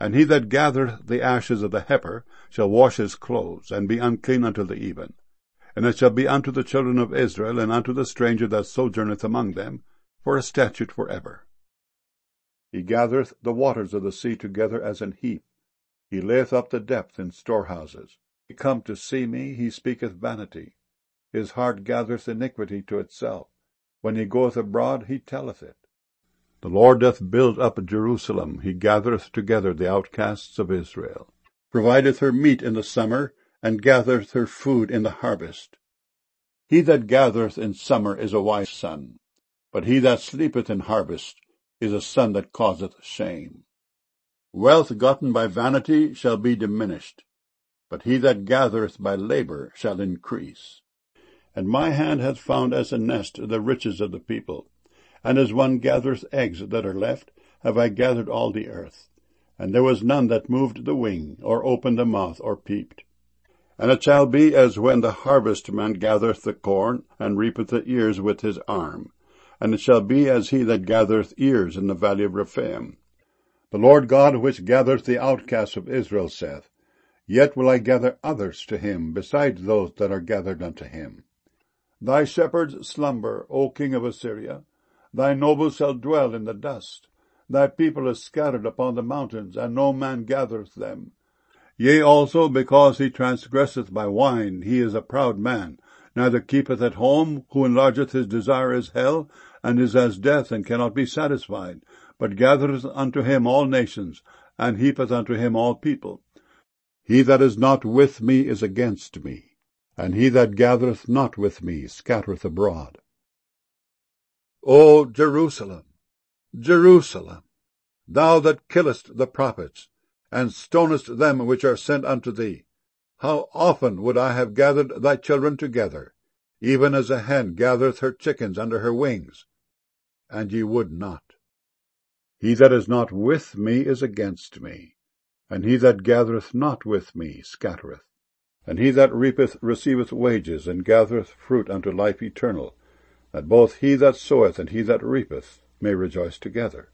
And he that gathereth the ashes of the heifer shall wash his clothes, and be unclean until the even. And it shall be unto the children of Israel, and unto the stranger that sojourneth among them, for a statute for ever. He gathereth the waters of the sea together as an heap. He layeth up the depth in storehouses. He come to see me, he speaketh vanity. His heart gathereth iniquity to itself. When he goeth abroad, he telleth it. The Lord doth build up Jerusalem. He gathereth together the outcasts of Israel. Provideth her meat in the summer, and gathereth her food in the harvest. He that gathereth in summer is a wise son, but he that sleepeth in harvest is a son that causeth shame. Wealth gotten by vanity shall be diminished, but he that gathereth by labor shall increase. And my hand hath found as a nest the riches of the people, and as one gathereth eggs that are left, have I gathered all the earth. And there was none that moved the wing, or opened the mouth, or peeped. And it shall be as when the harvestman gathereth the corn, and reapeth the ears with his arm. And it shall be as he that gathereth ears in the valley of Rephaim. The Lord God which gathereth the outcasts of Israel saith, Yet will I gather others to him, besides those that are gathered unto him. Thy shepherds slumber, O king of Assyria. Thy nobles shall dwell in the dust. Thy people is scattered upon the mountains, and no man gathereth them. Yea, also, because he transgresseth by wine, he is a proud man, neither keepeth at home, who enlargeth his desire as hell, and is as death, and cannot be satisfied, but gathereth unto him all nations, and heapeth unto him all people. He that is not with me is against me, and he that gathereth not with me scattereth abroad. O Jerusalem, Jerusalem, thou that killest the prophets, and stonest them which are sent unto thee, how often would I have gathered thy children together, even as a hen gathereth her chickens under her wings, and ye would not. He that is not with me is against me, and he that gathereth not with me scattereth. And he that reapeth receiveth wages, and gathereth fruit unto life eternal, that both he that soweth and he that reapeth may rejoice together.